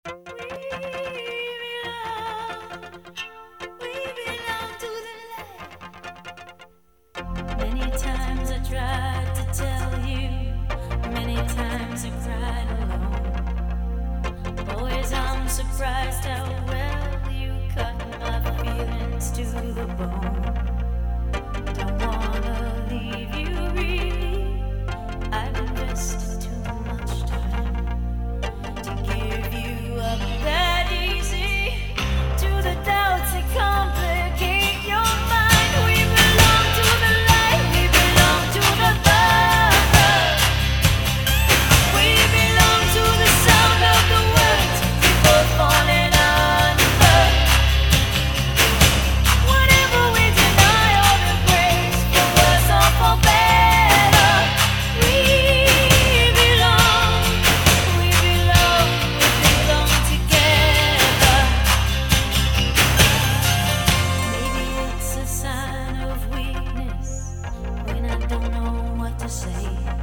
Many times I tried to tell you, many times I cried alone. Always I'm surprised how well you cut my feelings to the bone. Don't wanna leave you really, I've invested too much time to give you up that easy to the doubts that complicate your mind. We belong to the light, we belong to the dark. We belong to the sound of the words we both falling under. Whatever we deny or embrace, for worse or for better, we belong, we belong, we belong together. Maybe it's a sign of weakness when I don't know what to say.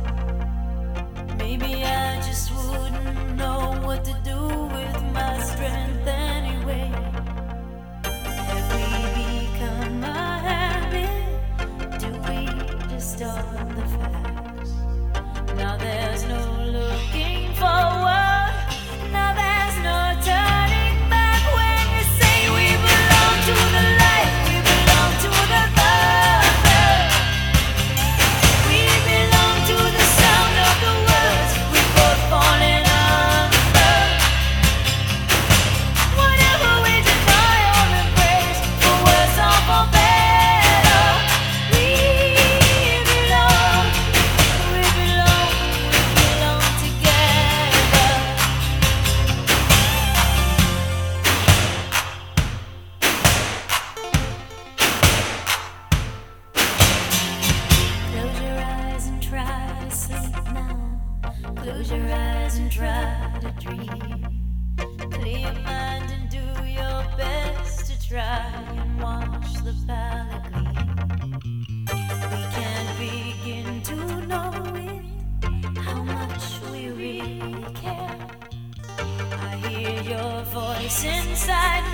Maybe I just wouldn't know what to do with my strength anyway. Have we become a habit? Do we distort the facts? Now there's no looking forward. Now there's no turning back when you say we belong to the light, we belong to the dark. We belong to the sound of the words we both falling under. Whatever we deny or embrace, for worse or for better, we belong, we belong, we belong together. Close your eyes and try to sleep now. Close your eyes and try to dream. Clear your mind and do your best to try and watch the palette gleam. We can't begin to know it, how much we really care. I hear your voice inside